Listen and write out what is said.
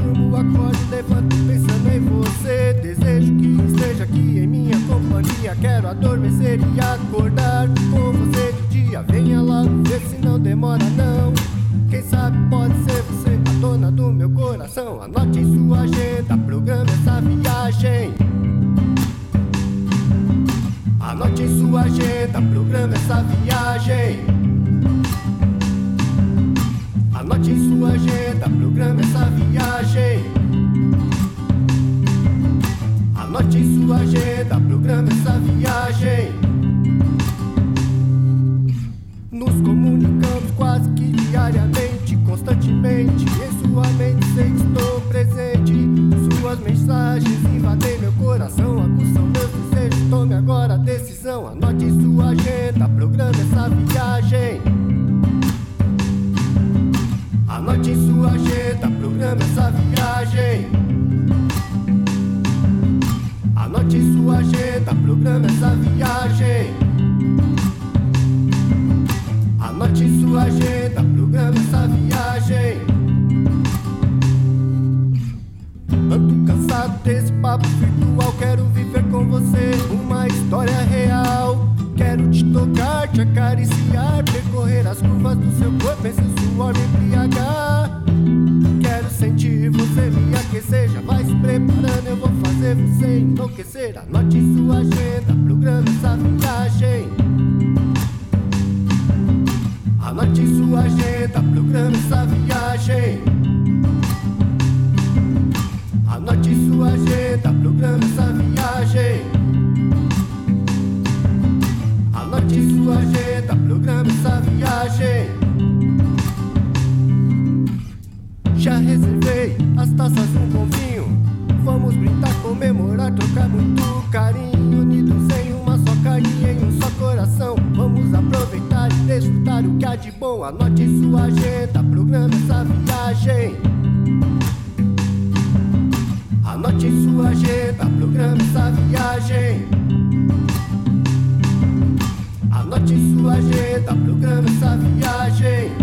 durmo, acordo, levanto pensando em você. Desejo que esteja aqui em minha companhia. Quero adormecer e acordar com você de dia. Venha logo ver se não demora não. Quem sabe pode ser você a dona do meu coração. Anote em sua agenda, programe essa viagem. Anote em sua agenda, programe essa viagem. Anote em sua agenda, programe essa viagem. Anote em sua agenda, programe essa viagem. Nos comunicamos quase que diariamente, constantemente. Em sua mente sei que estou presente. Suas mensagens invadem meu coração, aguçam meus desejos. Tome agora a decisão. Anote em sua agenda, programe essa viagem. Anote em sua agenda, programe essa viagem. Anote em sua agenda, programe essa viagem. Anote em sua agenda, programe essa viagem. Ando cansado desse papo virtual, quero viver com você uma história real. Quero te tocar, te acariciar, percorrer as curvas do seu corpo em seu suor me embriagar. Quero sentir você me aquecer, já vai se preparando, eu vou fazer você enlouquecer. Anote em sua agenda, programe essa viagem. Anote em sua agenda, programe essa viagem. Anote em sua agenda, programe essa viagem. Anote em sua agenda, programe essa viagem. Já reservei as taças com vinho. Vamos brindar, comemorar, trocar muito carinho. Unidos em uma só carne, em um só coração. Vamos aproveitar e desfrutar o que há de bom. Anote em sua agenda, programe essa viagem. Anote em sua agenda, programe essa viagem. Anote em sua agenda, programe essa viagem.